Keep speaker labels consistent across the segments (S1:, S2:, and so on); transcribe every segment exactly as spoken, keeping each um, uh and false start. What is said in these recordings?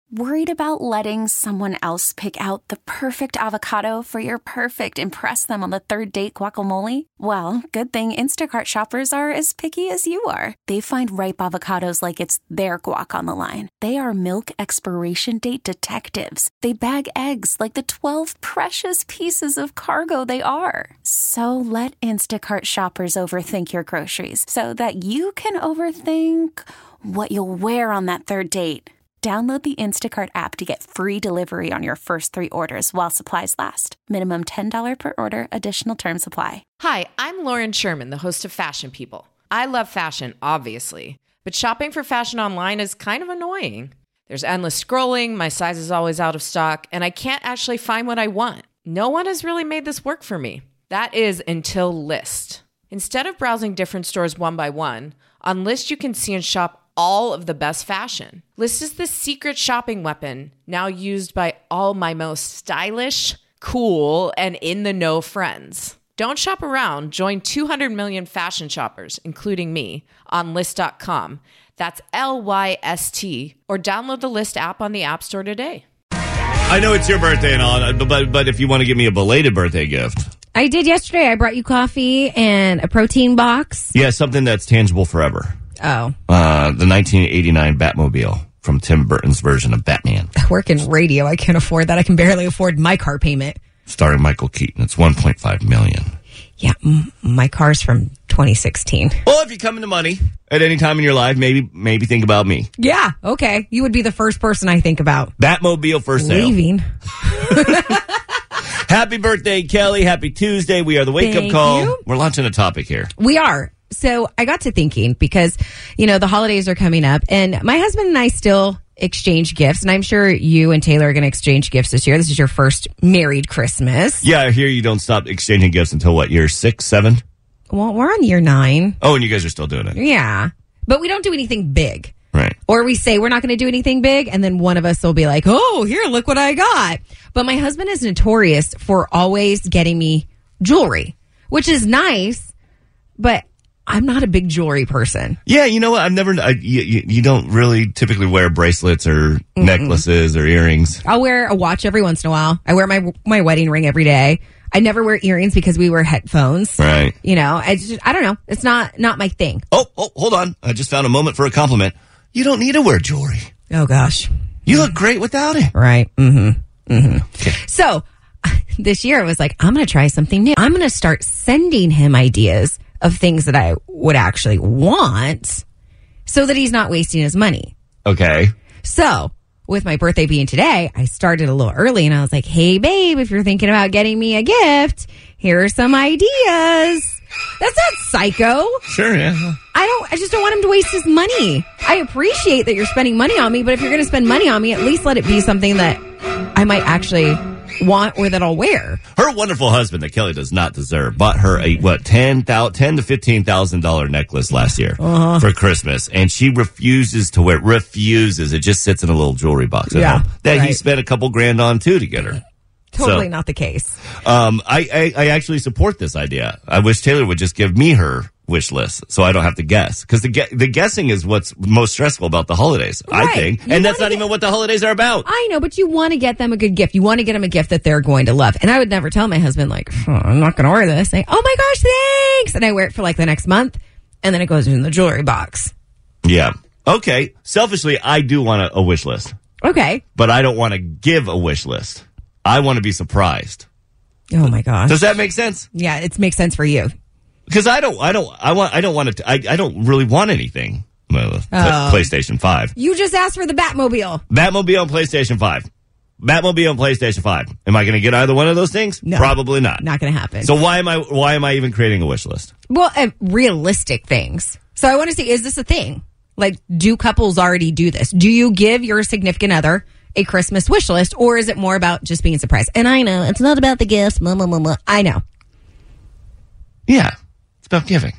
S1: Worried about letting someone else pick out the perfect avocado for your perfect impress them on the third date guacamole? Well, good thing Instacart shoppers are as picky as you are. They find ripe avocados like it's their guac on the line. They are milk expiration date detectives. They bag eggs like the twelve precious pieces of cargo they are. So let Instacart shoppers overthink your groceries so that you can overthink what you'll wear on that third date. Download the Instacart app to get free delivery on your first three orders while supplies last. Minimum ten dollars per order. Additional terms apply.
S2: Hi, I'm Lauren Sherman, the host of Fashion People. I love fashion, obviously, but shopping for fashion online is kind of annoying. There's endless scrolling, my size is always out of stock, and I can't actually find what I want. No one has really made this work for me. That is until Lyst. Instead of browsing different stores one by one, on Lyst you can see and shop all of the best fashion. Lyst is the secret shopping weapon now used by all my most stylish, cool, and in-the-know friends. Don't shop around. Join two hundred million fashion shoppers, including me, on Lyst dot com. That's L Y S T. Or download the Lyst app on the App Store today.
S3: I know it's your birthday and all, but, but if you want to give me a belated birthday gift.
S4: I did yesterday. I brought you coffee and a protein box.
S3: Yeah, something that's tangible forever.
S4: Oh.
S3: Uh, the nineteen eighty-nine Batmobile from Tim Burton's version of Batman.
S4: I work in radio. I can't afford that. I can barely afford my car payment.
S3: Starring Michael Keaton. It's one point five million dollars.
S4: Yeah, m- my car's from twenty sixteen.
S3: Well, if you come into money at any time in your life, maybe maybe think about me.
S4: Yeah, okay. You would be the first person I think about.
S3: Batmobile for sale.
S4: Leaving.
S3: Happy birthday, Kelly. Happy Tuesday. We are the Wake
S4: Thank
S3: Up Call.
S4: you.
S3: We're launching a topic here.
S4: We are. So I got to thinking because, you know, the holidays are coming up and my husband and I still exchange gifts. And I'm sure you and Taylor are going to exchange gifts this year. This is your first married Christmas.
S3: Yeah, I hear you don't stop exchanging gifts until what, year six, seven?
S4: Well, we're on year nine.
S3: Oh, and you guys are still doing it.
S4: Yeah. But we don't do anything big.
S3: Right.
S4: Or we say we're not going to do anything big, and then one of us will be like, oh, here, look what I got. But my husband is notorious for always getting me jewelry, which is nice, but I'm not a big jewelry person.
S3: Yeah, you know what? I've never, I, you, you don't really typically wear bracelets or Mm-mm. necklaces or earrings.
S4: I'll wear a watch every once in a while. I wear my my wedding ring every day. I never wear earrings because we wear headphones.
S3: Right.
S4: You know, I just, I don't know. It's not, not my thing.
S3: Oh, oh, hold on. I just found a moment for a compliment. You don't need to wear jewelry.
S4: Oh, gosh.
S3: You look great without it.
S4: Right. Mm-hmm. Mm-hmm.
S3: Okay.
S4: So this year I was like, I'm going to try something new. I'm going to start sending him ideas of things that I would actually want so that he's not wasting his money.
S3: Okay.
S4: So with my birthday being today, I started a little early and I was like, hey, babe, if you're thinking about getting me a gift, here are some ideas. That's not psycho.
S3: Sure, yeah.
S4: I don't, I just don't want him to waste his money. I appreciate that you're spending money on me, but if you're going to spend money on me, at least let it be something that I might actually want or that I'll wear.
S3: Her wonderful husband that Kelly does not deserve bought her a, what, ten to fifteen thousand dollars necklace last year uh-huh. for Christmas, and she refuses to wear it. Refuses. It just sits in a little jewelry box at
S4: yeah,
S3: home that
S4: right.
S3: he spent a couple grand on, too, to get her.
S4: Totally
S3: so,
S4: not the case.
S3: Um, I, I, I actually support this idea. I wish Taylor would just give me her wish list so I don't have to guess. Because the ge- the guessing is what's most stressful about the holidays,
S4: right.
S3: I think.
S4: You
S3: and that's not
S4: get,
S3: even what the holidays are about.
S4: I know, but you want to get them a good gift. You want to get them a gift that they're going to love. And I would never tell my husband, like, oh, I'm not going to wear this. Say, oh my gosh, thanks. And I wear it for like the next month. And then it goes in the jewelry box.
S3: Yeah. Okay. Selfishly, I do want a, a wish list.
S4: Okay.
S3: But I don't want to give a wish list. I want to be surprised.
S4: Oh my gosh.
S3: Does that make sense?
S4: Yeah, it makes sense for you.
S3: Because I don't, I don't, I want, I don't want to, I, I don't really want anything. Well,
S4: oh.
S3: PlayStation five.
S4: You just asked for the Batmobile.
S3: Batmobile and PlayStation five. Batmobile and PlayStation five. Am I going to get either one of those things?
S4: No.
S3: Probably not.
S4: Not going to happen.
S3: So why am I, why am I even creating a wish list?
S4: Well, uh, realistic things. So I want to see, is this a thing? Like, do couples already do this? Do you give your significant other a Christmas wish list, or is it more about just being surprised? And I know it's not about the gifts. Blah, blah, blah, blah. I know.
S3: Yeah, it's about giving.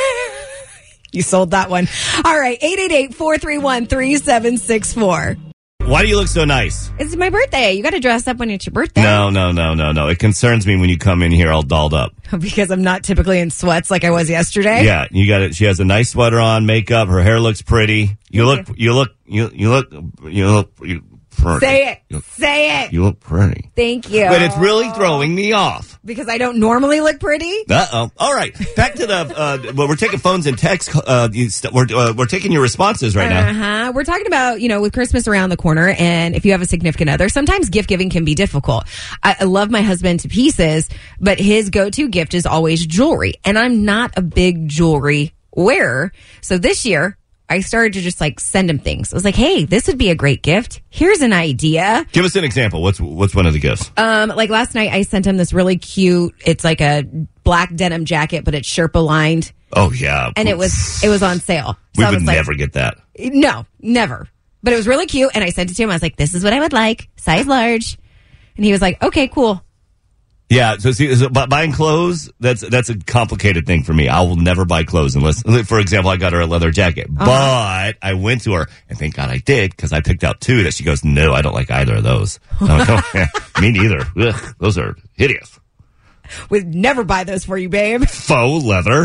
S4: You sold that one. All right, eight eight eight, four three one, three seven six four.
S3: Why do you look so nice?
S4: It's my birthday. You got to dress up when it's your birthday.
S3: No, no, no, no, no. It concerns me when you come in here all dolled up.
S4: Because I'm not typically in sweats like I was yesterday.
S3: Yeah, you got it. She has a nice sweater on, makeup. Her hair looks pretty. You look, you look, you you look, you look, you pretty.
S4: Say it.
S3: You,
S4: Say it.
S3: you look pretty.
S4: Thank you.
S3: But it's really throwing me off.
S4: Because I don't normally look pretty?
S3: Uh-oh. All right. Back to the, uh, well, we're taking phones and texts. Uh, you st- we're, uh, we're taking your responses right now.
S4: Uh-huh. We're talking about, you know, with Christmas around the corner, and if you have a significant other, sometimes gift giving can be difficult. I, I love my husband to pieces, but his go-to gift is always jewelry. And I'm not a big jewelry wearer. So this year, I started to just like send him things. I was like, hey, this would be a great gift. Here's an idea.
S3: Give us an example. What's what's one of the gifts?
S4: Um, like last night, I sent him this really cute, it's like a black denim jacket, but it's Sherpa lined.
S3: Oh, yeah.
S4: And it was it was on sale.
S3: we
S4: So I
S3: would
S4: was like,
S3: never get that.
S4: No, never. But it was really cute. And I sent it to him. I was like, this is what I would like. Size large. And he was like, okay, cool.
S3: Yeah, so see, so buying clothes, that's that's a complicated thing for me. I will never buy clothes unless, for example, I got her a leather jacket. Uh-huh. But I went to her, and thank God I did, because I picked out two that she goes, no, I don't like either of those. I'm like, oh, yeah, me neither. Ugh, those are hideous.
S4: We'd never buy those for you, babe.
S3: Faux leather.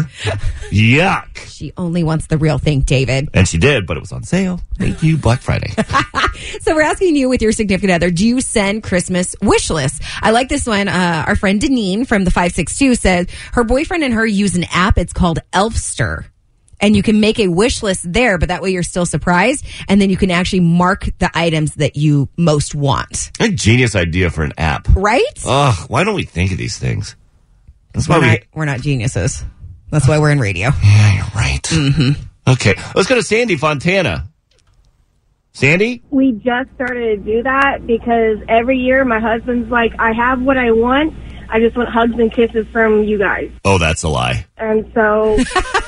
S3: Yuck.
S4: She only wants the real thing, David.
S3: And she did, but it was on sale. Thank you, Black Friday.
S4: So we're asking you with your significant other, do you send Christmas wish lists? I like this one. Uh, our friend Deneen from the five six two said her boyfriend and her use an app. It's called Elfster. And you can make a wish list there, but that way you're still surprised. And then you can actually mark the items that you most want.
S3: A genius idea for an app.
S4: Right?
S3: Ugh, why don't we think of these things? That's why
S4: we're,
S3: we...
S4: not, we're not geniuses. That's why we're in radio.
S3: Yeah, you're right.
S4: Mm-hmm.
S3: Okay, let's go to Sandy Fontana. Sandy?
S5: We just started to do that because every year my husband's like, I have what I want. I just want hugs and kisses from you guys.
S3: Oh, that's a lie.
S5: And so...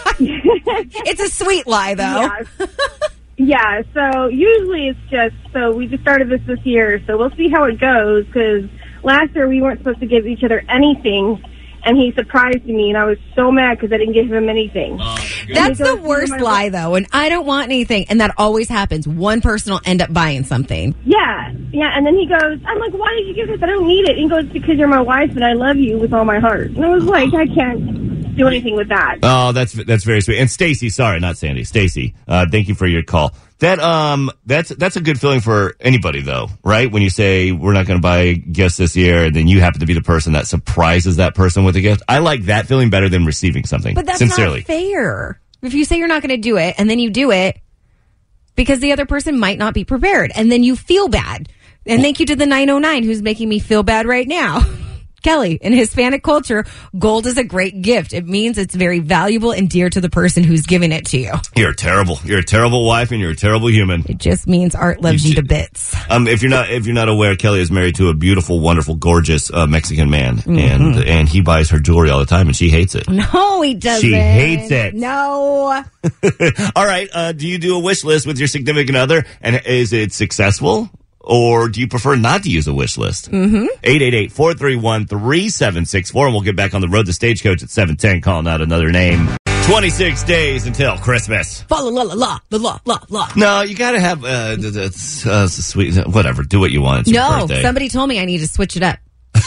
S4: It's a sweet lie, though.
S5: Yeah. Yeah, so usually it's just, so we just started this this year, so we'll see how it goes, because last year we weren't supposed to give each other anything, and he surprised me, and I was so mad because I didn't give him anything.
S3: Oh,
S4: That's
S5: goes,
S4: the worst lie, though, and I don't want anything, and that always happens. One person will end up buying something.
S5: Yeah, yeah, and then he goes, I'm like, why did you give this? I don't need it. And he goes, because you're my wife, and I love you with all my heart. And I was like, I can't do anything with that.
S3: Oh, that's that's very sweet. And Stacy, sorry, not Sandy, Stacy, uh, thank you for your call. That um, that's that's a good feeling for anybody, though, right? When you say we're not going to buy gifts this year, and then you happen to be the person that surprises that person with a gift. I like that feeling better than receiving something.
S4: But that's
S3: sincerely.
S4: not fair. If you say you're not going to do it, and then you do it, because the other person might not be prepared, and then you feel bad. And thank you to the nine oh nine who's making me feel bad right now. Kelly, in Hispanic culture, gold is a great gift. It means it's very valuable and dear to the person who's giving it to you.
S3: You're terrible. You're a terrible wife, and you're a terrible human.
S4: It just means Art loves you, you to bits.
S3: Um, if you're not, if you're not aware, Kelly is married to a beautiful, wonderful, gorgeous uh, Mexican man, mm-hmm. and and he buys her jewelry all the time, and she hates it.
S4: No, he doesn't.
S3: She hates it.
S4: No.
S3: All right. Uh, do you do a wish list with your significant other, and is it successful? Or do you prefer not to use a wish list?
S4: Mm-hmm.
S3: eight eight eight, four three one, three seven six four. And we'll get back on the road to Stagecoach at seven ten, calling out another name. twenty-six days until Christmas.
S4: La la la la la la la.
S3: No, you got to have uh, uh, uh, sweet, whatever. Do what you want. It's
S4: no,
S3: your birthday.
S4: Somebody told me I need to switch it up.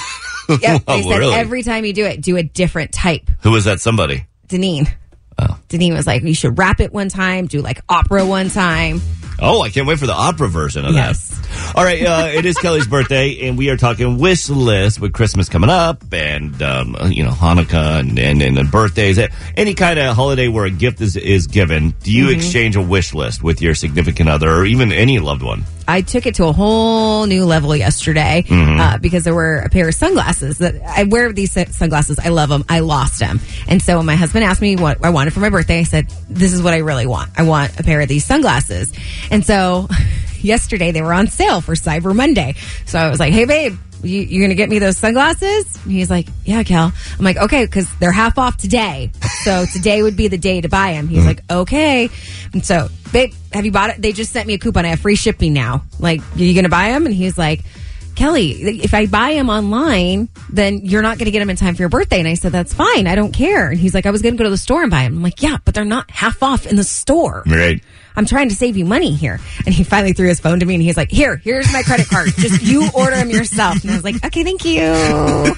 S4: Yep, they
S3: oh,
S4: said
S3: really?
S4: every time you do it, do a different type.
S3: Who was that somebody?
S4: Deneen.
S3: Oh.
S4: Deneen was like, you should rap it one time, do like opera one time.
S3: Oh, I can't wait for the opera version of
S4: yes.
S3: that. All right, uh, it is Kelly's birthday, and we are talking wish list with Christmas coming up, and um, you know Hanukkah and, and and birthdays. Any kind of holiday where a gift is is given, do you mm-hmm. exchange a wish list with your significant other or even any loved one?
S4: I took it to a whole new level yesterday mm-hmm. uh, because there were a pair of sunglasses that I wear these sunglasses. I love them. I lost them. And so when my husband asked me what I wanted for my birthday, I said, this is what I really want. I want a pair of these sunglasses. And so yesterday they were on sale for Cyber Monday. So I was like, hey, babe, you, you going to get me those sunglasses? And he's like, yeah, Kel. I'm like, okay, because they're half off today. So today would be the day to buy them. He's mm-hmm. like, okay. And so, babe, have you bought it? They just sent me a coupon. I have free shipping now. Like, are you going to buy them? And he's like, Kelly, if I buy them online, then you're not going to get them in time for your birthday. And I said, that's fine. I don't care. And he's like, I was going to go to the store and buy them. I'm like, yeah, but they're not half off in the store.
S3: Right.
S4: I'm trying to save you money here. And he finally threw his phone to me and he's like, here, here's my credit card. Just you order them yourself. And I was like, okay, thank you.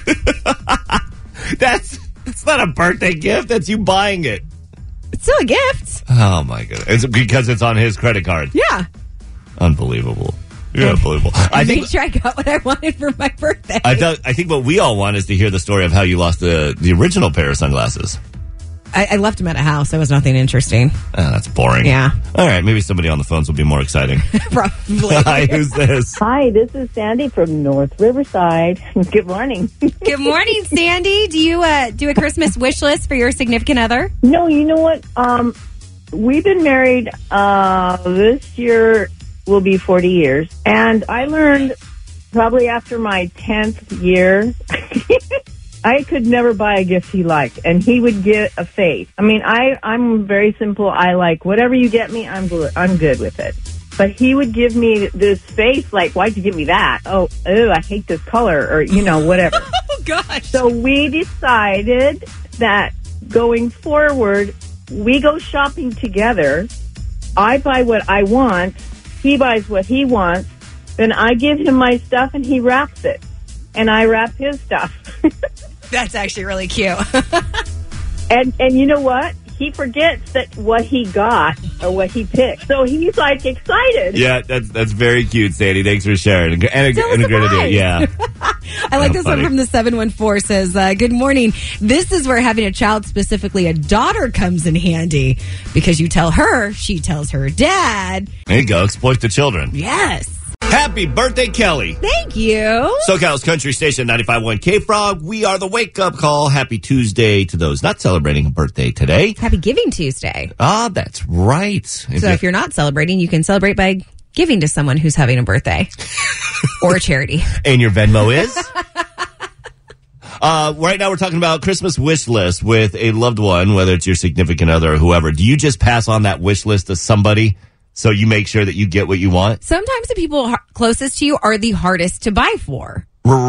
S3: That's, that's not a birthday gift. That's you buying it.
S4: It's still a gift.
S3: Oh, my goodness. It's because it's on his credit card.
S4: Yeah.
S3: Unbelievable. You're unbelievable.
S4: I,
S3: I
S4: think
S3: think
S4: sure I got what I wanted for my birthday.
S3: I thought I think what we all want is to hear the story of how you lost the the original pair of sunglasses.
S4: I, I left them at a house. It was nothing interesting.
S3: Oh, that's boring.
S4: Yeah.
S3: All right. Maybe somebody on the phones will be more exciting.
S4: Probably.
S3: Hi, who's this?
S6: Hi, this is Sandy from North Riverside. Good morning.
S4: Good morning, Sandy. Do you uh, do a Christmas wish list for your significant other?
S6: No, you know what? Um, we've been married uh, this year will be forty years. And I learned probably after my tenth year, I could never buy a gift he liked. And he would get a face. I mean, I, I'm very simple. I like whatever you get me, I'm good, I'm good with it. But he would give me this face like, why'd you give me that? Oh, ew, I hate this color, or, you know, whatever.
S4: Oh, gosh.
S6: So we decided that going forward, we go shopping together. I buy what I want. He buys what he wants. Then I give him my stuff and he wraps it. And I wrap his stuff.
S4: That's actually really cute.
S6: and and you know what? He forgets that what he got or what he picked. So he's like excited.
S3: Yeah, that's that's very cute, Sandy. Thanks for sharing. And a, and a great idea. Yeah.
S4: I like
S3: How
S4: this
S3: funny.
S4: one from the seven one four says, uh, good morning. This is where having a child, specifically a daughter, comes in handy because you tell her, she tells her dad.
S3: There you go. Exploit the children.
S4: Yes.
S3: Happy birthday, Kelly.
S4: Thank you.
S3: SoCal's Country Station ninety-five point one K-Frog. We are the wake-up call. Happy Tuesday to those not celebrating a birthday today.
S4: Happy Giving Tuesday.
S3: Ah, that's right.
S4: So if you're not celebrating, you can celebrate by giving to someone who's having a birthday or a charity.
S3: And your Venmo is? uh, right now we're talking about Christmas wish list with a loved one, whether it's your significant other or whoever. Do you just pass on that wish list to somebody so you make sure that you get what you want?
S4: Sometimes the people har- closest to you are the hardest to buy for.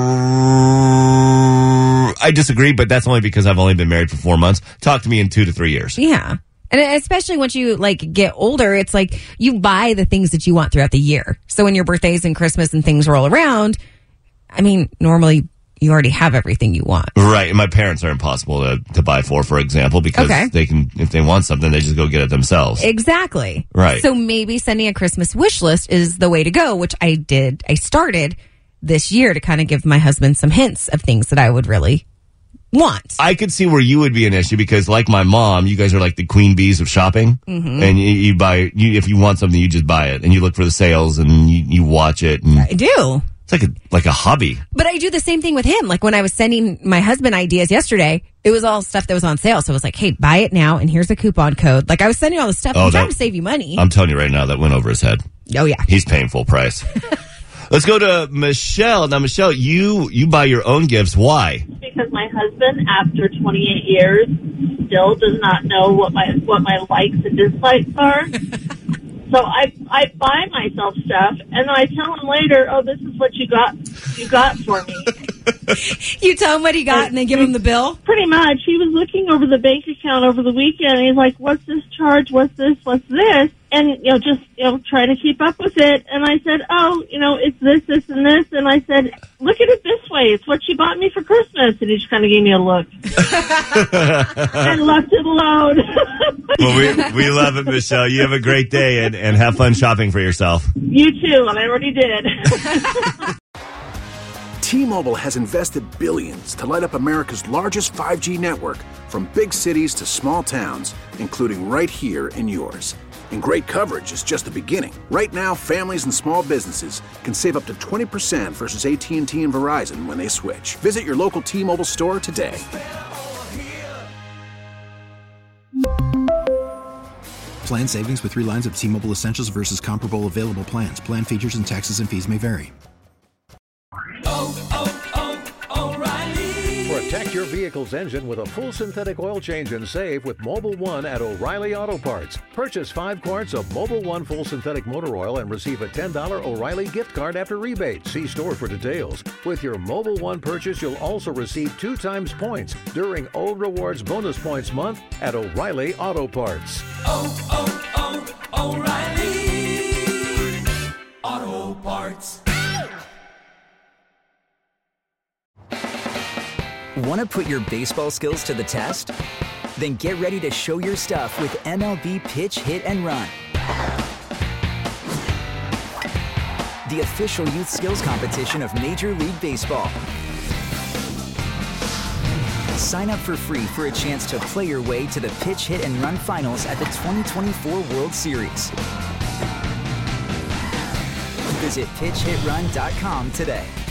S3: I disagree, but that's only because I've only been married for four months. Talk to me in two to three years.
S4: Yeah. And especially once you like get older, it's like you buy the things that you want throughout the year. So when your birthdays and Christmas and things roll around, I mean, normally you already have everything you want.
S3: Right. And my parents are impossible to, to buy for, for example, because
S4: Okay.
S3: they can, if they want something, they just go get it themselves.
S4: Exactly.
S3: Right.
S4: So maybe sending a Christmas wish list is the way to go, which I did. I started this year to kind of give my husband some hints of things that I would really want.
S3: I could see where you would be an issue because, like my mom, you guys are like the queen bees of shopping.
S4: Mm-hmm.
S3: And you, you buy, you, if you want something, you just buy it and you look for the sales and you, you watch it. And
S4: I do.
S3: it's like a, like a hobby.
S4: But I do the same thing with him. Like when I was sending my husband ideas yesterday, it was all stuff that was on sale. So I was like, hey, buy it now. And here's a coupon code. Like I was sending all the stuff.
S3: Oh,
S4: I'm trying
S3: that-
S4: to save you money.
S3: I'm telling you right now, that went over his head.
S4: Oh, yeah.
S3: He's paying full price. Let's go to Michelle. Now, Michelle, you, you buy your own gifts. Why?
S7: Because my husband, after twenty-eight years, still does not know what my what my likes and dislikes are. So I I buy myself stuff, and then I tell him later, "Oh, this is what you got you got for me."
S4: You tell him what he got and then give him the bill?
S7: Pretty much. He was looking over the bank account over the weekend, and he's like, "What's this charge? What's this? What's this?" And, you know, just, you know, try to keep up with it. And I said, oh, you know, it's this, this, and this. And I said, look at it this way. It's what she bought me for Christmas. And he just kind of gave me a look. And left it alone.
S3: Well, we, we love it, Michelle. You have a great day and, and have fun shopping for yourself.
S7: You too, and I already did.
S8: T-Mobile has invested billions to light up America's largest five G network, from big cities to small towns, including right here in yours. And great coverage is just the beginning. Right now, families and small businesses can save up to twenty percent versus A T and T and Verizon when they switch. Visit your local T-Mobile store today.
S9: Plan savings with three lines of T-Mobile Essentials versus comparable available plans. Plan features and taxes and fees may vary.
S10: Oh, oh, oh, O'Reilly.
S8: For a
S10: Protect your vehicle's engine with a full synthetic oil change and save with Mobil one at O'Reilly Auto Parts. Purchase five quarts of Mobil one full synthetic motor oil and receive a ten dollars O'Reilly gift card after rebate. See store for details. With your Mobil one purchase, you'll also receive two times points during O Rewards Bonus Points Month at O'Reilly Auto Parts.
S11: Oh, oh, oh, O'Reilly Auto Parts.
S12: Want to put your baseball skills to the test? Then get ready to show your stuff with M L B Pitch, Hit, and Run, the official youth skills competition of Major League Baseball. Sign up for free for a chance to play your way to the Pitch, Hit, and Run finals at the twenty twenty-four World Series. Visit pitch hit run dot com today.